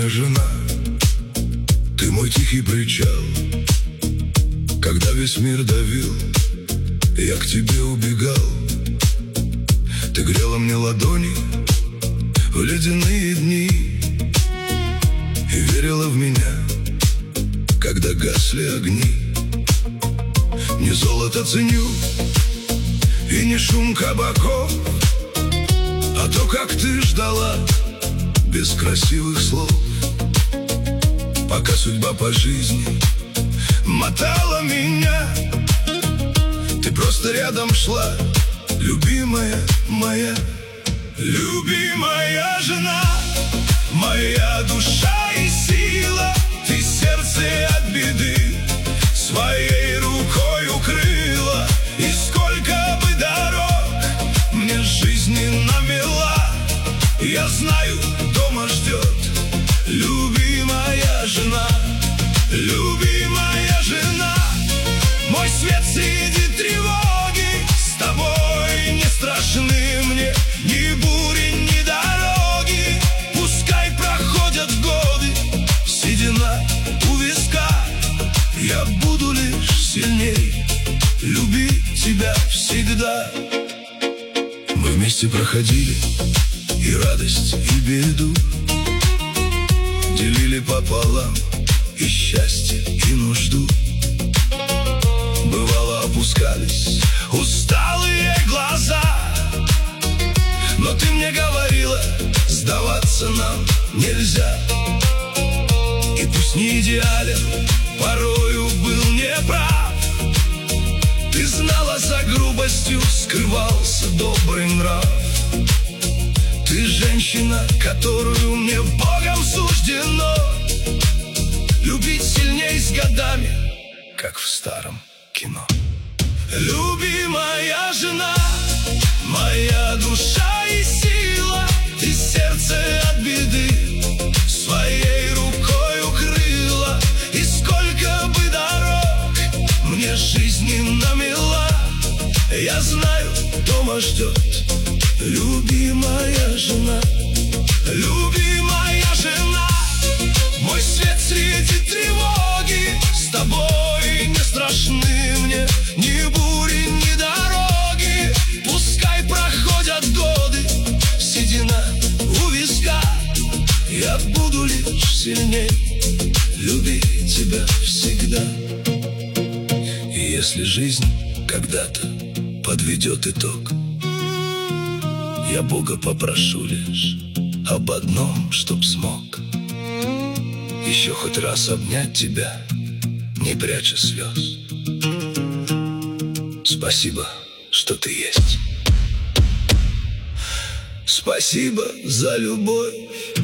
жена, ты мой тихий причал. Когда весь мир давил, я к тебе убегал. Ты грела мне ладони в ледяные дни и верила в меня, когда гасли огни. Не золото ценю и не шум кабаков, а то, как ты ждала без красивых слов, пока судьба по жизни мотала меня. Ты просто рядом шла, любимая моя, любимая жена, моя душа и сила. Ты сердце от беды своей рукой укрыла, и сколько бы дорог мне жизни навела, я знаю, дома ждет любимая жена, любимая жена. Мой свет среди тревоги, с тобой не страшны мне ни бури, ни дороги. Пускай проходят годы, седина у виска, я буду лишь сильней любить тебя всегда. Мы вместе проходили и радость, и беду, делили пополам и счастье, и нужду. Бывало, опускались усталые глаза, но ты мне говорила, сдаваться нам нельзя. И пусть не идеален, порою был неправ, ты знала, за грубостью скрывался добрый нрав. Ты женщина, которую мне Богом суждено любить сильней с годами, как в старом кино. Любимая жена, моя душа и сила. Ты сердце от беды своей рукой укрыла, и сколько бы дорог мне жизни намела, я знаю, дома ждет любимая жена, любимая жена. Мой свет среди тревоги, с тобой не страшны мне ни бури, ни дороги. Пускай проходят годы, седина у виска, я буду лишь сильней любить тебя всегда. И если жизнь когда-то подведет итог, я Бога попрошу лишь об одном, чтоб смог еще хоть раз обнять тебя, не пряча слез. Спасибо, что ты есть. Спасибо за любовь.